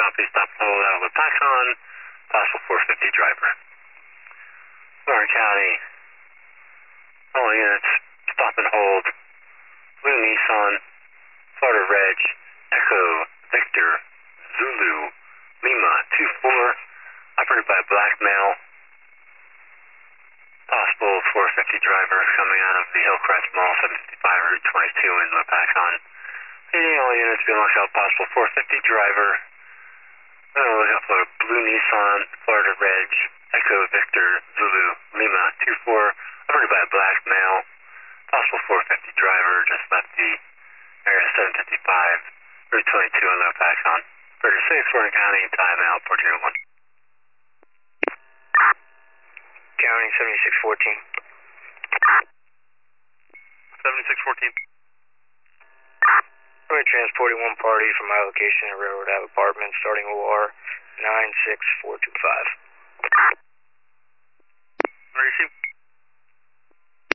copy. Stop and hold out of Paxon. Possible 450 driver. Warren County. All units, stop and hold. Blue Nissan, Florida Reg, Echo, Victor, Zulu, Lima, 24, operated by a black male. Possible 450 driver coming out of the Hillcrest Mall, 755 Route 22 in Paxon. Leading all units being locked out, possible 450 driver. Look out for Blue Nissan, Florida Reg, Echo, Victor, Zulu, Lima, 24, operated by a black male. Possible 450 driver, just left the area 755, Route 22 in Paxon. 36, Warren County, timeout, 1401. County 7614. 7614. I'm going to transport one party from my location at Railroad Ave Apartments, starting OR 96425.